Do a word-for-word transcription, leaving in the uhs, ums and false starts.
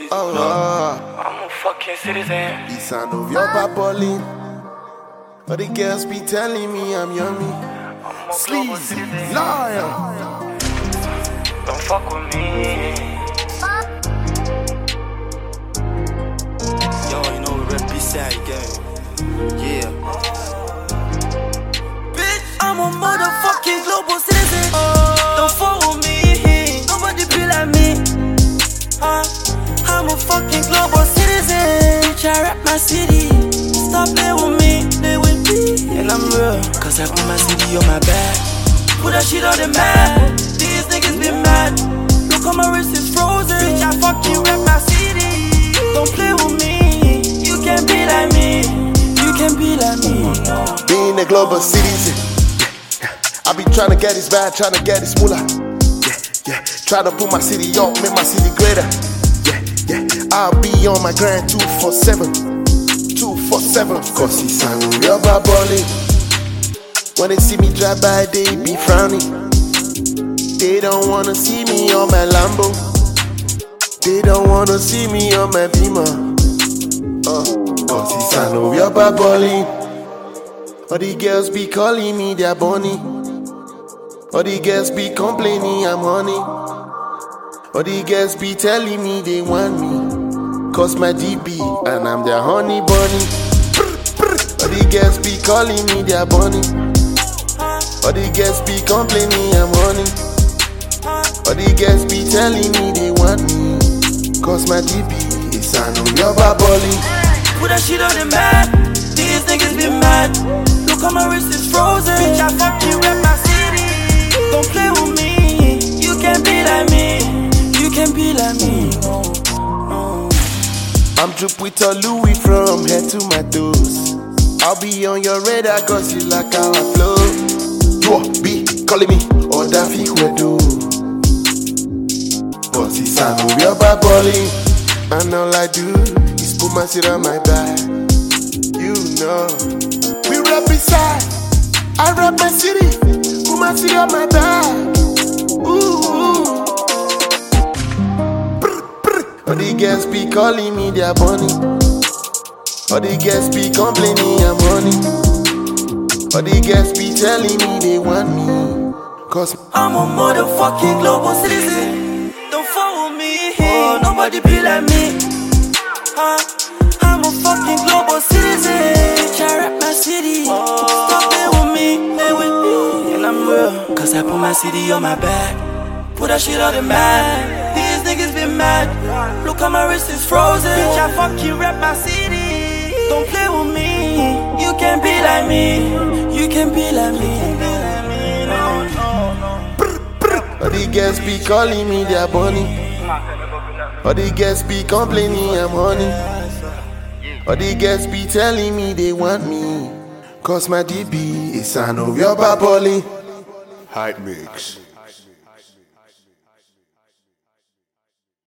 Oh, uh, I'm a fucking citizen. the sound of your babbling. But the girls be telling me I'm yummy. I'm a Sleazy, liar. Don't fuck with me. Yo, you know we rep B-side gang. Yeah. Bitch, I'm a motherfucking global citizen. Don't fuck with me. Nobody be like me. Huh? I'm a fucking global citizen. Bitch, I rap my city. Stop playing with me, play with me. And I'm real, cause I put my city on my back. Put that shit on the map. These niggas be mad. Look how my wrist is frozen. Bitch, I fucking rap my city. Don't play with me. You can be like me. You can be like me. Being a global citizen. Yeah, yeah. I be trying to get this bad, trying to get this moolah. Yeah, yeah. Try to put my city up, make my city greater. Yeah, yeah. I'll be on my grind two four seven. two four seven. Cause it's a real babbling. When they see me drive by, they be frowning. They don't wanna see me on my Lambo. They don't wanna see me on my Beamer. Uh, cause it's a real babbling. All the girls be calling me their bunny. All the girls be complaining I'm honey. All the girls be telling me they want me. Cause my D B and I'm their honey bunny. All the girls be calling me their bunny. All the girls be complaining I'm honey. All the girls be telling me they want me. Cause my D B is a New York babbling. Put that shit on the map. These niggas be mad. Look how my wrist is frozen. Bitch, I fucking rap my city. Don't play with me. You can be like me. You can be like me. No, no. I'm drip with a Louis from head to my toes. I'll be on your radar cause you like how I flow. You be calling me or Daffy Wedo. But it's a New York babbling. And all I do is put my shit on my back. You know, we rap inside. I rap my city, put my city on my back. Ooh. All the girls be calling me their bunny. All the girls be complaining I'm honey. All the girls be telling me they want me. Cause I'm a motherfucking global citizen. Don't fuck with me. Oh, nobody be like me. Huh? I'm a fucking global citizen. Bitch, I rap my city. Stop playing with me, play with me. And I'm real, cause I put my city on my back. Put that shit on the map. These niggas be mad. Look how my wrist is frozen. Bitch, I fucking rap my city. Don't play with me. You can be like me. You can be like me. No, no, no. all the girls be calling me their bunny. All the girls be complaining I'm honey. All the girls be telling me they want me. Cause my D B is a New York babbling. Hype Mix.